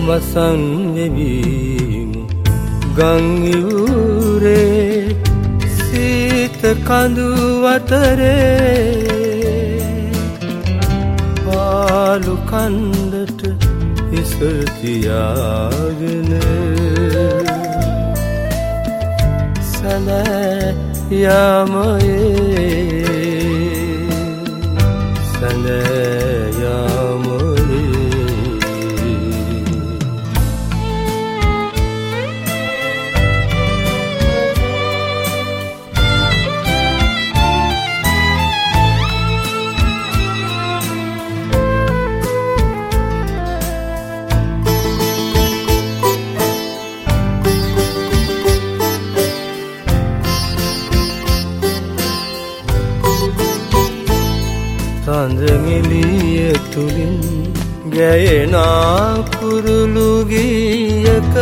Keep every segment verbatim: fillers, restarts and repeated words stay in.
වසන් වෙවීමු ගංයුරේ සීත කඳු අතරේ පාලු කන්දට හිස තියාගෙන සැලෑ යාමයේ සැලෑ යාමයේ සඳමිලිය තුලින් ගැයෙනා කුරුළු ගීයක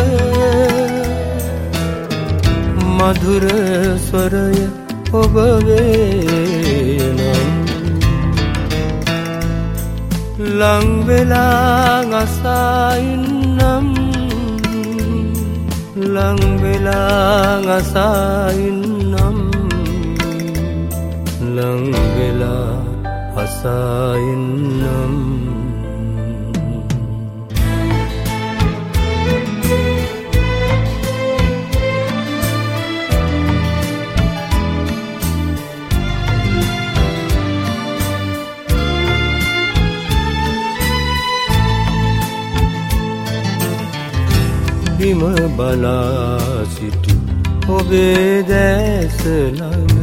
මధుර ස්වරය ඔබ වේනම් ලං වෙලා අසා ඉන්නම් ලං වෙලා අසා ඉන්නම් ලං වෙලා අසයින්නම් බිම බලා සිටි ඔබේ දැස ළඟ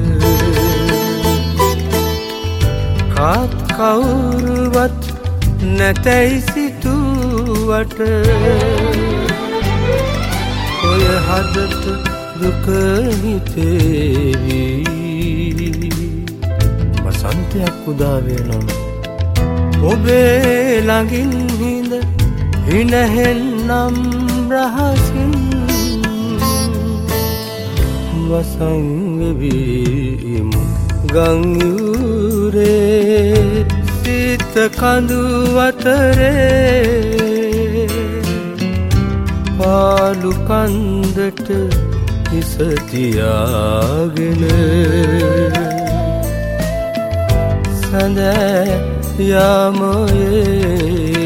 කාත් කවුරුවත් නැතැයි සිතුවට ඔය හදට දුක හිතේවි වසන්තයක් උදා වෙනම් ඔබේ ළඟින් හිඳ හිනහෙන්නම් රහසින් වසන් වෙවීමු ගංයුරේ සීත කඳු අතරේ පාලු කන්දට හිස තියාගෙන සැඳෑ යාමයේ